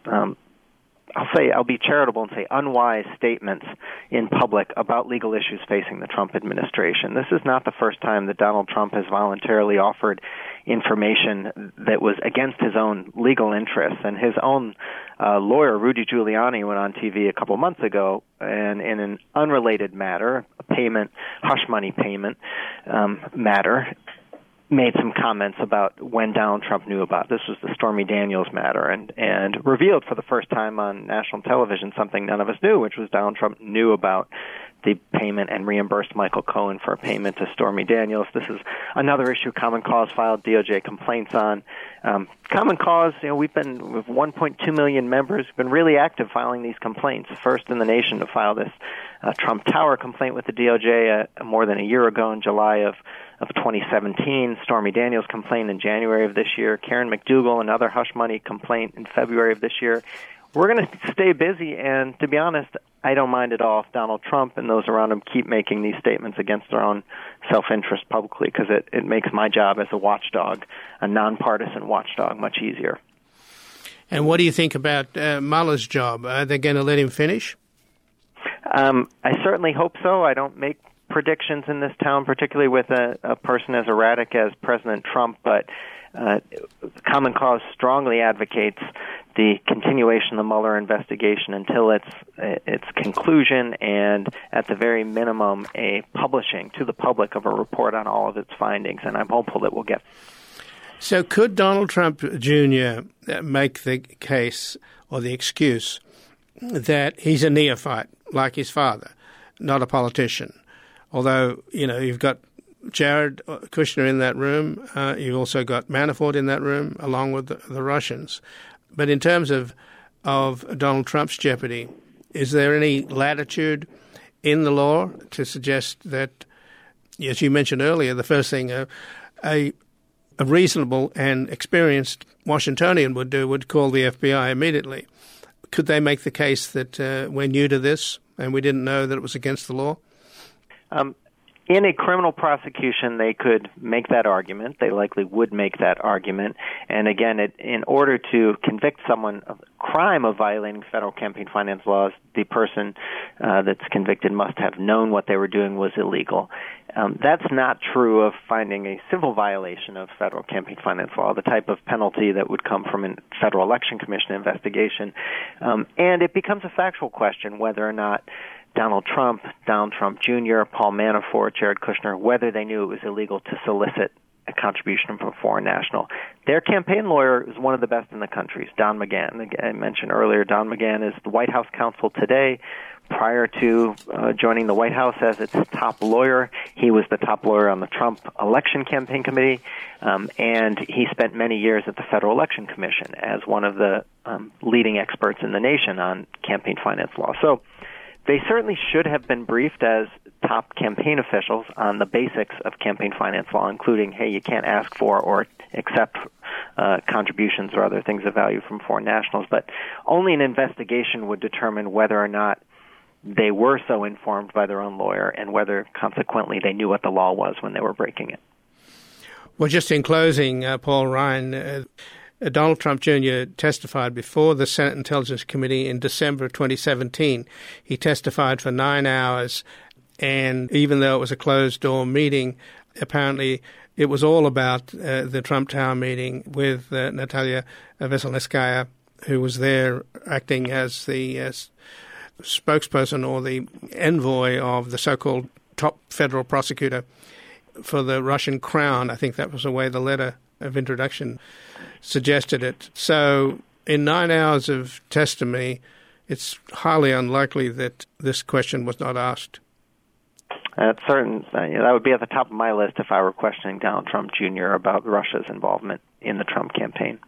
I'll be charitable and say unwise statements in public about legal issues facing the Trump administration. This is not the first time that Donald Trump has voluntarily offered information that was against his own legal interests. And his own lawyer, Rudy Giuliani, went on TV a couple months ago and in an unrelated matter, hush money payment matter, made some comments about when Donald Trump knew about. This was the Stormy Daniels matter, and revealed for the first time on national television something none of us knew, which was Donald Trump knew about the payment and reimbursed Michael Cohen for a payment to Stormy Daniels. This is another issue Common Cause filed DOJ complaints on. Common Cause, we've 1.2 million members, been really active filing these complaints. First in the nation to file this Trump Tower complaint with the DOJ more than a year ago in July of 2017, Stormy Daniels complaint in January of this year, Karen McDougal, another hush money complaint in February of this year. We're going to stay busy, and to be honest, I don't mind at all if Donald Trump and those around him keep making these statements against their own self-interest publicly, because it makes my job as a watchdog, a nonpartisan watchdog, much easier. And what do you think about Mueller's job? Are they going to let him finish? I certainly hope so. I don't make predictions in this town, particularly with a person as erratic as President Trump, but Common Cause strongly advocates the continuation of the Mueller investigation until its conclusion, and at the very minimum, a publishing to the public of a report on all of its findings, and I'm hopeful that we'll get. So could Donald Trump Jr. make the case or the excuse that he's a neophyte like his father, not a politician? Although, you've got Jared Kushner in that room, you've also got Manafort in that room, along with the Russians. But in terms of Donald Trump's jeopardy, is there any latitude in the law to suggest that, as you mentioned earlier, the first thing a reasonable and experienced Washingtonian would do would call the FBI immediately? Could they make the case that we're new to this and we didn't know that it was against the law? In a criminal prosecution, they could make that argument. They likely would make that argument. And again, in order to convict someone of crime of violating federal campaign finance laws, the person that's convicted must have known what they were doing was illegal. That's not true of finding a civil violation of federal campaign finance law, the type of penalty that would come from a Federal Election Commission investigation. And it becomes a factual question whether or not Donald Trump Jr., Paul Manafort, Jared Kushner, whether they knew it was illegal to solicit a contribution from a foreign national. Their campaign lawyer is one of the best in the country, Don McGahn. I mentioned earlier, Don McGahn is the White House counsel today. Prior to joining the White House as its top lawyer, he was the top lawyer on the Trump election campaign committee, and he spent many years at the Federal Election Commission as one of the leading experts in the nation on campaign finance law. So they certainly should have been briefed as top campaign officials on the basics of campaign finance law, including, hey, you can't ask for or accept contributions or other things of value from foreign nationals. But only an investigation would determine whether or not they were so informed by their own lawyer and whether, consequently, they knew what the law was when they were breaking it. Well, just in closing, Paul Ryan, Donald Trump Jr. testified before the Senate Intelligence Committee in December of 2017. He testified for 9 hours, and even though it was a closed-door meeting, apparently it was all about the Trump Tower meeting with Natalia Veselnitskaya, who was there acting as the spokesperson or the envoy of the so-called top federal prosecutor for the Russian crown. I think that was the way the letter of introduction suggested it. So in 9 hours of testimony, it's highly unlikely that this question was not asked. That's certain. That would be at the top of my list if I were questioning Donald Trump Jr. about Russia's involvement in the Trump campaign.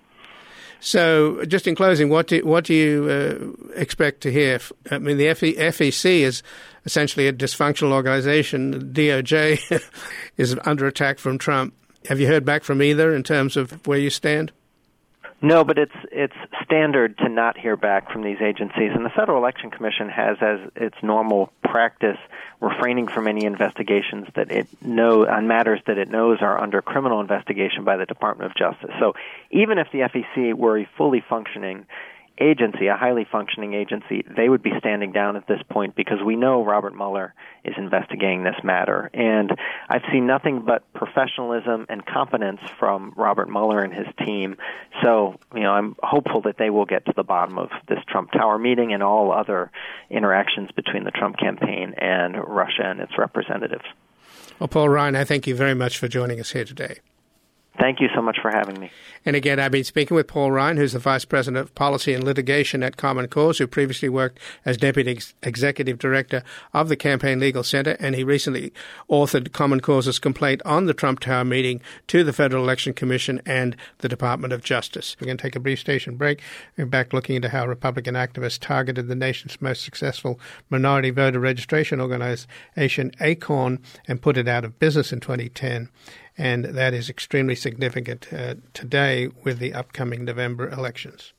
So, just in closing, what do you expect to hear? I mean, the FEC is essentially a dysfunctional organization. The DOJ is under attack from Trump. Have you heard back from either in terms of where you stand? No, but it's standard to not hear back from these agencies, and the Federal Election Commission has, as its normal practice, refraining from any investigations that on matters that it knows are under criminal investigation by the Department of Justice. So even if the FEC were a fully functioning agency, a highly functioning agency, they would be standing down at this point because we know Robert Mueller is investigating this matter. And I've seen nothing but professionalism and competence from Robert Mueller and his team. So, I'm hopeful that they will get to the bottom of this Trump Tower meeting and all other interactions between the Trump campaign and Russia and its representatives. Well, Paul Ryan, I thank you very much for joining us here today. Thank you so much for having me. And again, I've been speaking with Paul Ryan, who's the Vice President of Policy and Litigation at Common Cause, who previously worked as Deputy Executive Director of the Campaign Legal Center, and he recently authored Common Cause's complaint on the Trump Tower meeting to the Federal Election Commission and the Department of Justice. We're going to take a brief station break. We're back looking into how Republican activists targeted the nation's most successful minority voter registration organization, ACORN, and put it out of business in 2010. And that is extremely significant today with the upcoming November elections.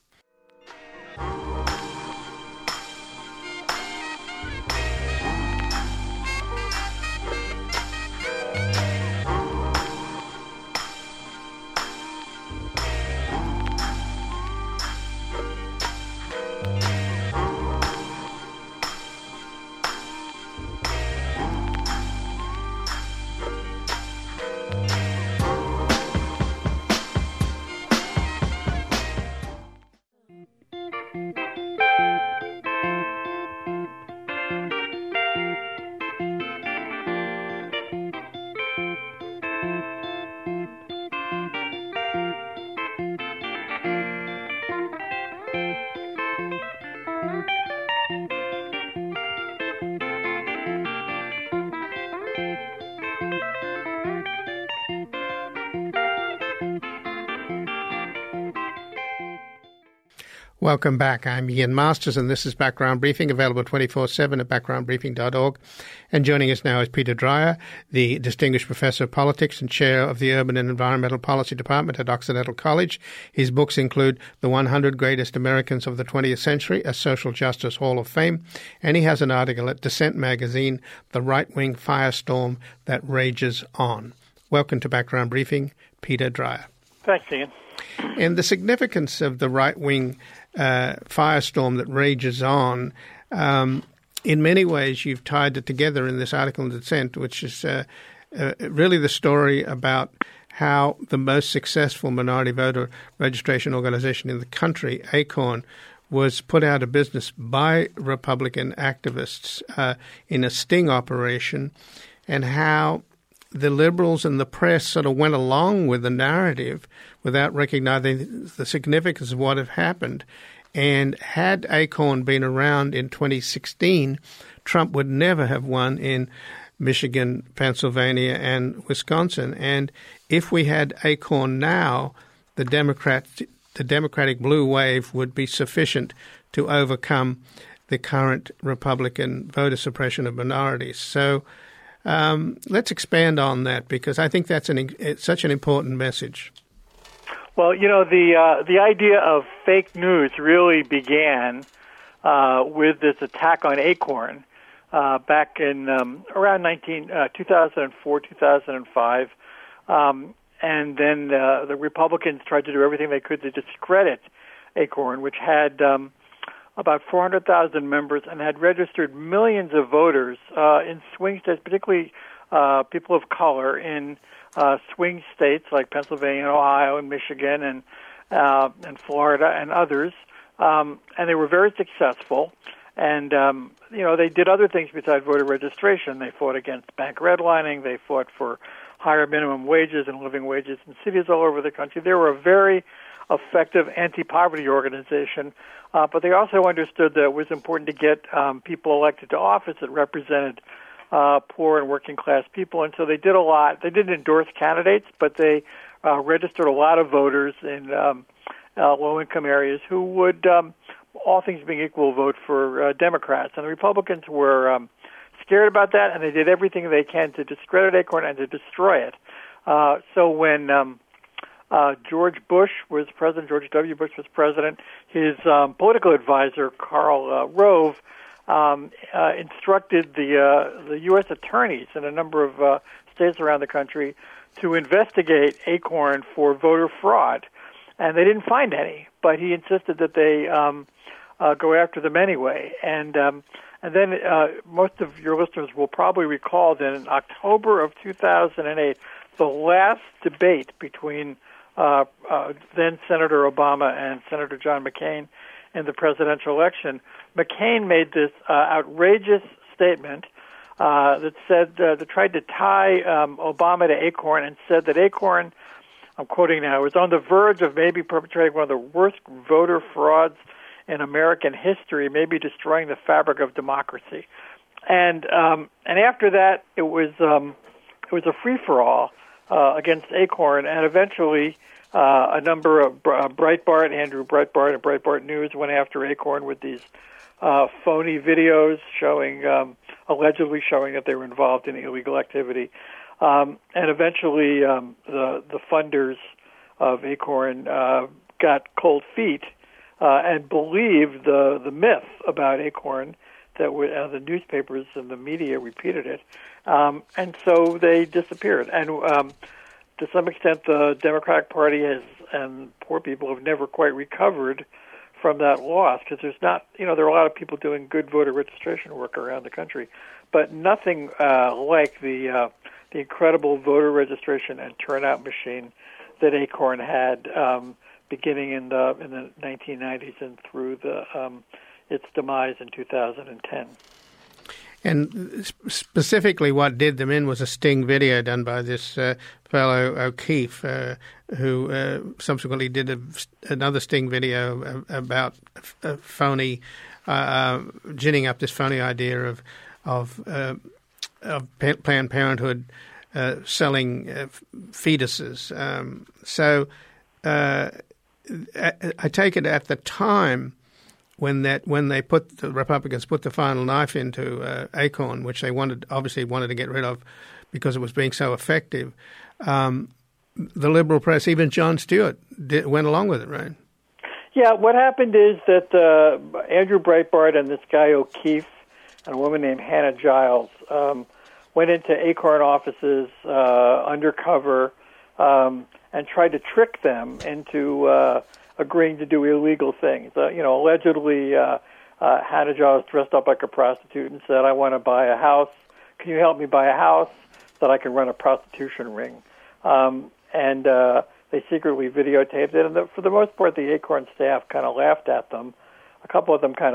Welcome back. I'm Ian Masters, and this is Background Briefing, available 24/7 at backgroundbriefing.org. And joining us now is Peter Dreyer, the Distinguished Professor of Politics and Chair of the Urban and Environmental Policy Department at Occidental College. His books include The 100 Greatest Americans of the 20th Century, a Social Justice Hall of Fame, and he has an article at Dissent magazine, The Right-Wing Firestorm That Rages On. Welcome to Background Briefing, Peter Dreyer. Thanks, Ian. And the significance of the right-wing firestorm that rages on, in many ways you've tied it together in this article in Dissent, which is really the story about how the most successful minority voter registration organization in the country, ACORN, was put out of business by Republican activists in a sting operation, and how the liberals and the press sort of went along with the narrative without recognizing the significance of what had happened. And had ACORN been around in 2016, Trump would never have won in Michigan, Pennsylvania, and Wisconsin. And if we had ACORN now, the Democratic blue wave would be sufficient to overcome the current Republican voter suppression of minorities. So let's expand on that, because I think that's such an important message. Well, the idea of fake news really began with this attack on ACORN back in around 2004, 2005. And then the Republicans tried to do everything they could to discredit ACORN, which had about 400,000 members, and had registered millions of voters in swing states, particularly people of color in swing states like Pennsylvania, and Ohio, and Michigan, and Florida, and others. And they were very successful. And they did other things besides voter registration. They fought against bank redlining. They fought for higher minimum wages and living wages in cities all over the country. They were a very effective anti-poverty organization, but they also understood that it was important to get people elected to office that represented poor and working class people, and so they did a lot. They didn't endorse candidates, but they registered a lot of voters in low-income areas who would, all things being equal, vote for Democrats. And the Republicans were scared about that, and they did everything they can to discredit Acorn and to destroy it. So when George Bush was president, George W. Bush was president, his political advisor, Karl Rove, instructed the U.S. attorneys in a number of states around the country to investigate Acorn for voter fraud. And they didn't find any, but he insisted that they go after them anyway. And then most of your listeners will probably recall that in October of 2008, the last debate between then Senator Obama and Senator John McCain in the presidential election, McCain made this outrageous statement that said, that tried to tie Obama to Acorn, and said that Acorn, I'm quoting now, was on the verge of maybe perpetrating one of the worst voter frauds in American history, maybe destroying the fabric of democracy. And after that, it was a free-for-all against Acorn, and eventually a number of Breitbart, Andrew Breitbart, and Breitbart News went after Acorn with these phony videos showing, allegedly showing that they were involved in illegal activity. And eventually, the funders of Acorn got cold feet and believed the myth about Acorn that the newspapers and the media repeated it, and so they disappeared. And to some extent, the Democratic Party and poor people have never quite recovered from that loss, because there's not, there are a lot of people doing good voter registration work around the country, but nothing like the incredible voter registration and turnout machine that Acorn had beginning in the 1990s and through its demise in 2010. And specifically what did them in was a sting video done by this fellow O'Keefe, who subsequently did another sting video about a phony, ginning up this phony idea of Planned Parenthood selling fetuses. So I take it at the time when the Republicans put the final knife into Acorn, which they obviously wanted to get rid of because it was being so effective, the liberal press, even Jon Stewart, went along with it, right? Yeah, what happened is that Andrew Breitbart and this guy O'Keefe and a woman named Hannah Giles went into Acorn offices undercover and tried to trick them into agreeing to do illegal things. Allegedly, Hannah Giles dressed up like a prostitute and said, "I want to buy a house. Can you help me buy a house so that I can run a prostitution ring?" And they secretly videotaped it. And for the most part, the Acorn staff kind of laughed at them. A couple of them kind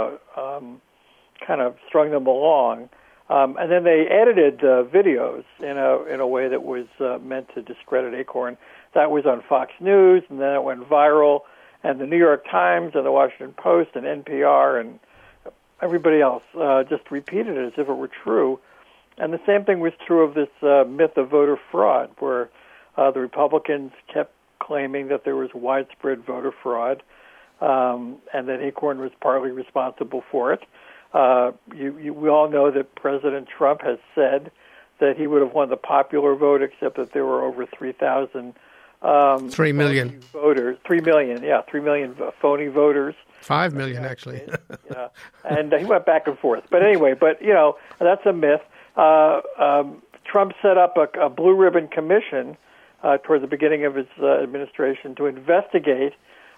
of strung them along. And then they edited the videos in a way that was meant to discredit Acorn. That was on Fox News, and then it went viral, and the New York Times and the Washington Post and NPR and everybody else just repeated it as if it were true. And the same thing was true of this myth of voter fraud, where the Republicans kept claiming that there was widespread voter fraud and that Acorn was partly responsible for it. We all know that President Trump has said that he would have won the popular vote, except that there were over 3,000 3 million voters. 3 million, 3 million phony voters. 5 million, actually. Yeah, and he went back and forth. But anyway, that's a myth. Trump set up a blue ribbon commission toward the beginning of his administration to investigate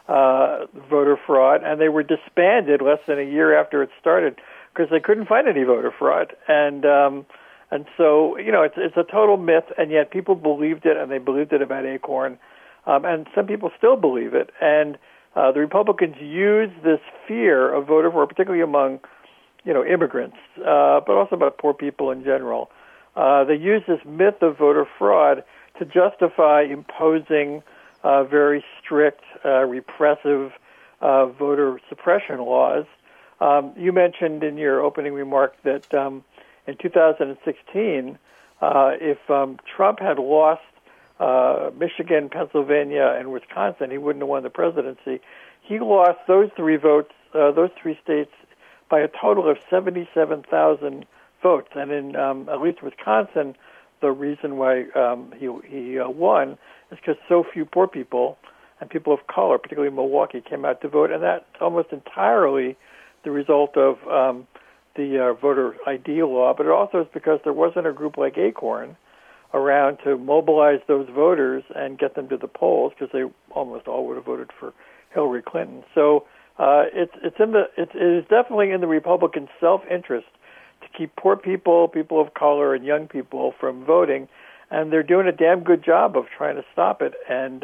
voter fraud, and they were disbanded less than a year after it started because they couldn't find any voter fraud. And so, it's a total myth, and yet people believed it, and they believed it about Acorn, and some people still believe it. And the Republicans use this fear of voter fraud, particularly among, immigrants, but also about poor people in general. They use this myth of voter fraud to justify imposing very strict, repressive voter suppression laws. You mentioned in your opening remark that in 2016, if Trump had lost Michigan, Pennsylvania, and Wisconsin, he wouldn't have won the presidency. He lost those three states, by a total of 77,000 votes. And in at least Wisconsin, the reason why he won is because so few poor people and people of color, particularly in Milwaukee, came out to vote, and that's almost entirely the result of the voter ID law. But it also is because there wasn't a group like Acorn around to mobilize those voters and get them to the polls, because they almost all would have voted for Hillary Clinton. So it is definitely in the Republican self-interest to keep poor people, people of color, and young people from voting, and they're doing a damn good job of trying to stop it. And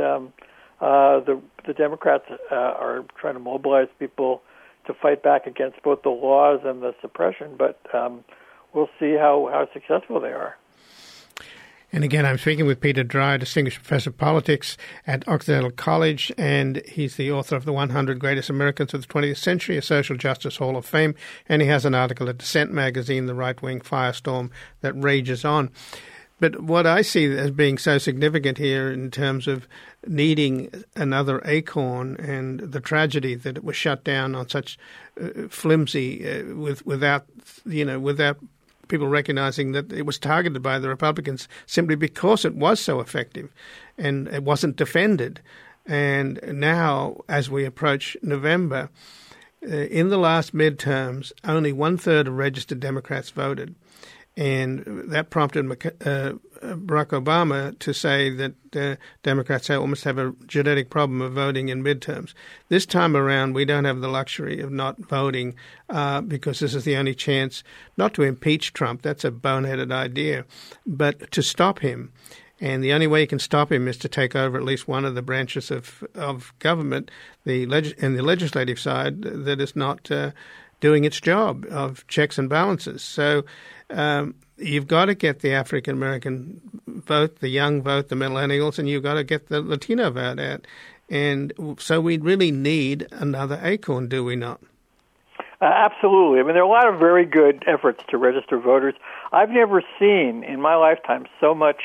the Democrats are trying to mobilize people to fight back against both the laws and the suppression, but we'll see how successful they are. And again, I'm speaking with Peter Dry, Distinguished Professor of Politics at Occidental College, and he's the author of The 100 Greatest Americans of the 20th Century, a Social Justice Hall of Fame, and he has an article at Dissent magazine, The Right-Wing Firestorm That Rages On. But what I see as being so significant here in terms of needing another Acorn and the tragedy that it was shut down on such flimsy, without people recognizing that it was targeted by the Republicans simply because it was so effective and it wasn't defended. And now, as we approach November, in the last midterms, only 1/3 of registered Democrats voted. And that prompted Barack Obama to say that Democrats almost have a genetic problem of voting in midterms. This time around, we don't have the luxury of not voting because this is the only chance not to impeach Trump. That's a boneheaded idea, but to stop him. And the only way you can stop him is to take over at least one of the branches of government, and the legislative side, that is not doing its job of checks and balances. So you've got to get the African-American vote, the young vote, the millennials, and you've got to get the Latino vote out. And so we really need another Acorn, do we not? Absolutely. I mean, there are a lot of very good efforts to register voters. I've never seen in my lifetime so much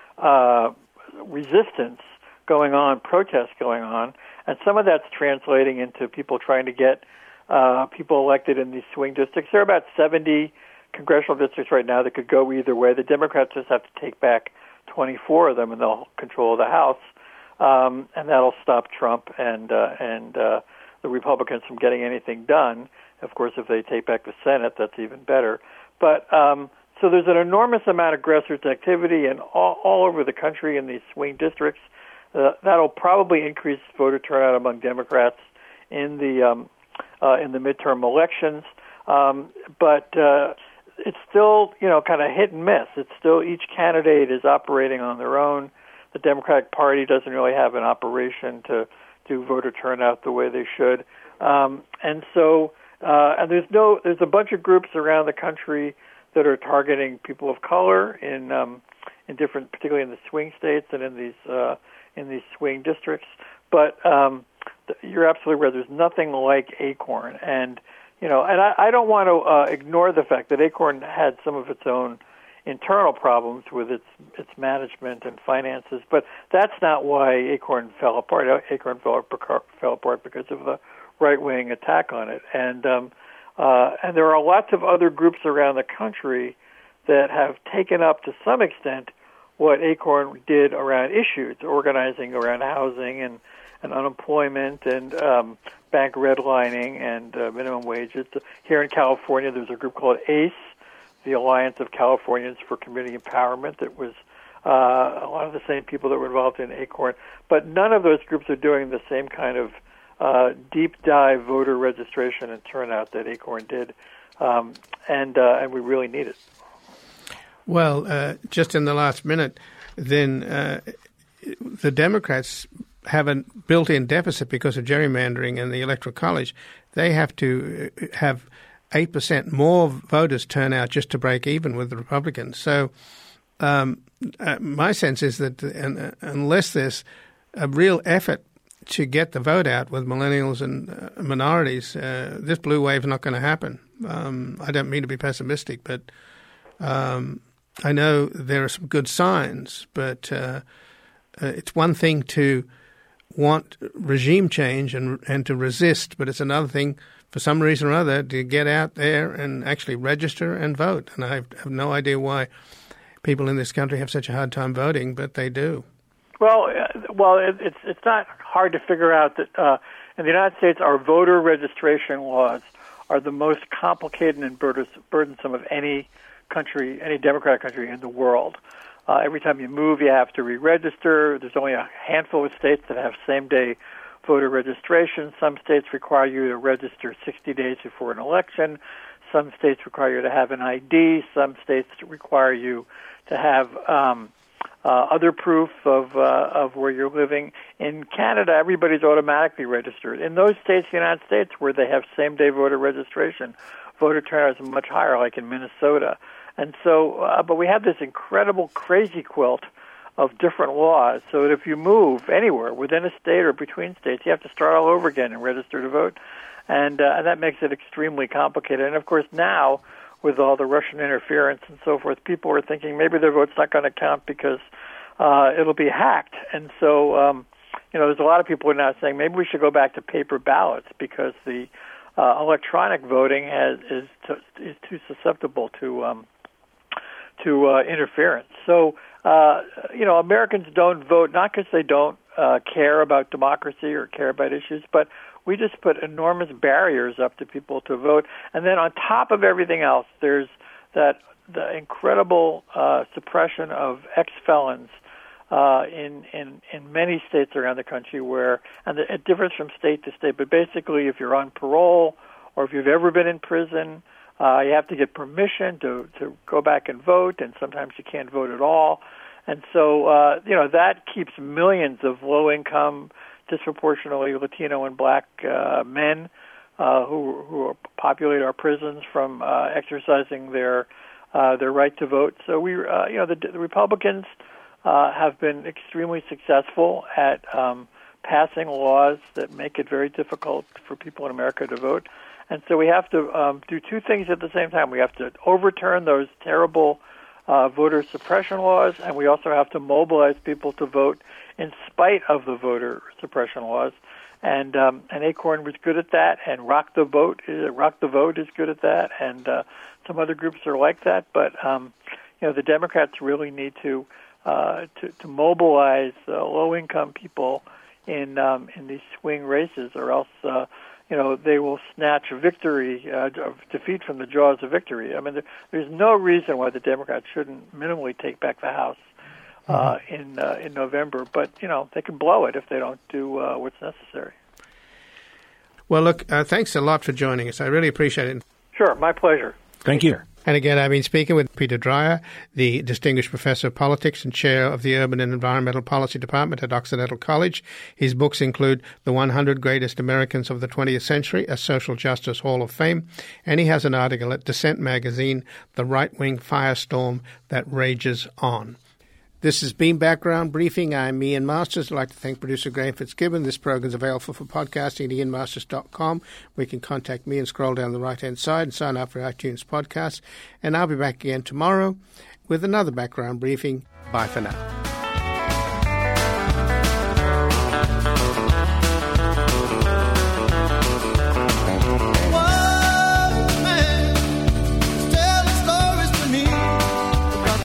resistance going on, protests going on, and some of that's translating into people trying to get people elected in these swing districts. There are about 70 congressional districts right now that could go either way. The Democrats just have to take back 24 of them, and they'll control the House, and that'll stop Trump and the Republicans from getting anything done. Of course, if they take back the Senate, that's even better. But so there's an enormous amount of grassroots activity and all over the country in these swing districts. That'll probably increase voter turnout among Democrats in the midterm elections. But it's still, kind of hit and miss. It's still, each candidate is operating on their own. The Democratic Party doesn't really have an operation to do voter turnout the way they should. And so, and there's a bunch of groups around the country that are targeting people of color in different, particularly in the swing states and in these swing districts. But you're absolutely right. There's nothing like Acorn, and I don't want to ignore the fact that Acorn had some of its own internal problems with its management and finances, but that's not why Acorn fell apart. Acorn fell apart because of the right-wing attack on it, and there are lots of other groups around the country that have taken up to some extent what Acorn did around issues, organizing around housing and unemployment and bank redlining and minimum wages. Here in California, there's a group called ACE, the Alliance of Californians for Community Empowerment, that was a lot of the same people that were involved in Acorn. But none of those groups are doing the same kind of deep dive voter registration and turnout that Acorn did, and we really need it. Well, just in the last minute, then the Democrats have a built-in deficit because of gerrymandering and the Electoral College. They have to have 8% more voters turn out just to break even with the Republicans. So my sense is that unless there's a real effort to get the vote out with millennials and minorities, this blue wave is not going to happen. I don't mean to be pessimistic, but I know there are some good signs, but it's one thing to want regime change and to resist, but it's another thing for some reason or other to get out there and actually register and vote. And I have no idea why people in this country have such a hard time voting, but they do. Well, it's not hard to figure out that in the United States, our voter registration laws are the most complicated and burdensome of any country, any democratic country in the world. Every time you move, you have to re-register. There's only a handful of states that have same-day voter registration. Some states require you to register 60 days before an election. Some states require you to have an ID. Some states require you to have other proof of where you're living. In Canada, everybody's automatically registered. In those states, the United States, where they have same-day voter registration, voter turnout is much higher, like in Minnesota. And so, but we have this incredible crazy quilt of different laws, so that if you move anywhere within a state or between states, you have to start all over again and register to vote, and that makes it extremely complicated. And of course, now with all the Russian interference and so forth, people are thinking maybe their vote's not going to count because it'll be hacked. And so, there's a lot of people who are now saying maybe we should go back to paper ballots because the electronic voting is too susceptible to interference. So, Americans don't vote not because they don't care about democracy or care about issues, but we just put enormous barriers up to people to vote. And then on top of everything else, there's the incredible suppression of ex-felons in many states around the country and it differs from state to state, but basically if you're on parole or if you've ever been in prison, you have to get permission to go back and vote, and sometimes you can't vote at all. And so, that keeps millions of low-income, disproportionately Latino and black men who populate our prisons from exercising their right to vote. So the Republicans have been extremely successful at passing laws that make it very difficult for people in America to vote. And so we have to do two things at the same time. We have to overturn those terrible voter suppression laws, and we also have to mobilize people to vote in spite of the voter suppression laws. And Acorn was good at that, and Rock the Vote is good at that, and some other groups are like that. But the Democrats really need to mobilize low-income people in these swing races, or else they will snatch defeat from the jaws of victory. I mean, there's no reason why the Democrats shouldn't minimally take back the House in November. But they can blow it if they don't do what's necessary. Well, look, thanks a lot for joining us. I really appreciate it. Sure, my pleasure. Thank you. And again, I've been speaking with Peter Dreier, the Distinguished Professor of Politics and Chair of the Urban and Environmental Policy Department at Occidental College. His books include The 100 Greatest Americans of the 20th Century, a Social Justice Hall of Fame, and he has an article at Dissent magazine, The Right-Wing Firestorm That Rages On. This has been Background Briefing. I'm Ian Masters. I'd like to thank producer Graham Fitzgibbon. This program is available for podcasting at ianmasters.com, where you can contact me and scroll down the right-hand side and sign up for iTunes podcasts. And I'll be back again tomorrow with another Background Briefing. Bye for now.